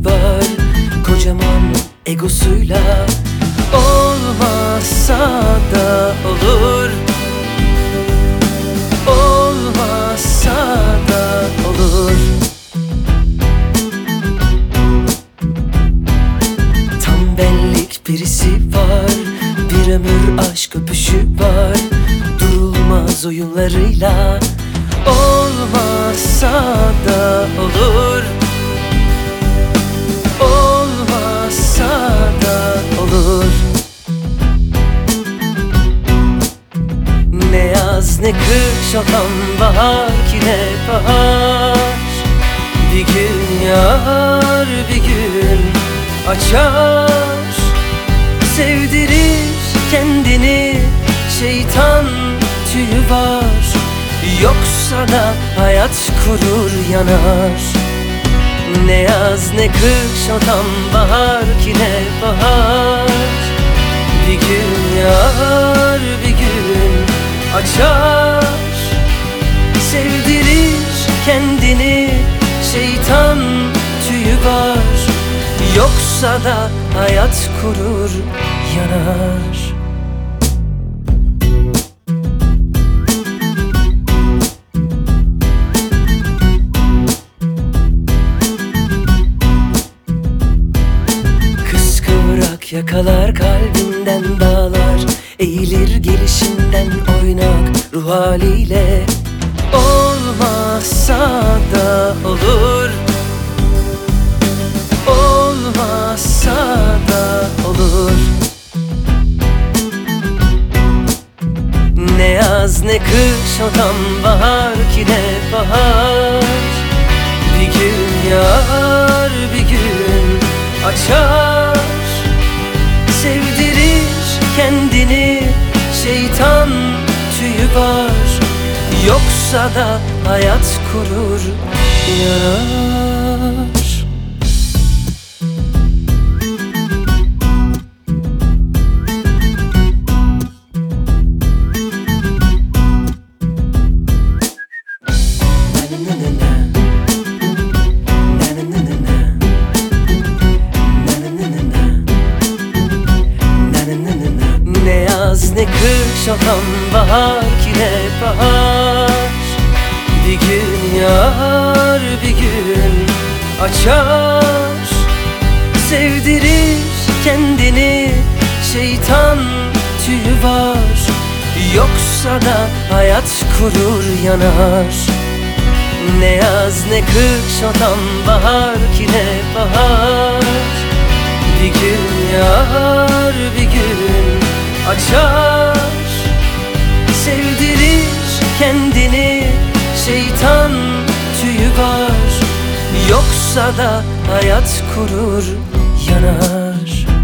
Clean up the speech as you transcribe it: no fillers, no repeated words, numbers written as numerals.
var, kocaman egosuyla. Olmazsa da olur, olmazsa da olur. Tam benlik birisi var, bir ömür aşk öpüşü var, durulmaz oyunlarıyla. Olmazsa da olur, olmazsa da olur. Ne yaz ne kış, olan bahar ki ne bahar. Bir gün yağar, bir gün açar. Sevdirir kendini, şeytan tüyü var. Yoksa da hayat kurur yanar. Ne yaz ne kış, o tam bahar ki ne bahar. Bir gün yağar, bir gün açar. Sevdirir kendini, şeytan tüyü var. Yoksa da hayat kurur yanar. Yakalar kalbinden dağlar, eğilir gelişinden oynak ruh haliyle. Olmazsa da olur, olmazsa da olur. Ne yaz ne kış, o tam bahar ki ne bahar. Bir gün yağar, bir gün açar. Sevdirir kendini, şeytan tüyü var. Yoksa da hayat kurur yanar. Ne kış, olan bahar ki ne bahar. Bir gün yağar, bir gün açar. Sevdirir kendini, şeytan tüyü var. Yoksa da hayat kurur yanar. Ne yaz ne kış, olan bahar ki ne bahar. Bir gün yağar, bir gün açar. Sevdirir kendini, şeytan tüyü var. Yoksa da hayat kurur yanar.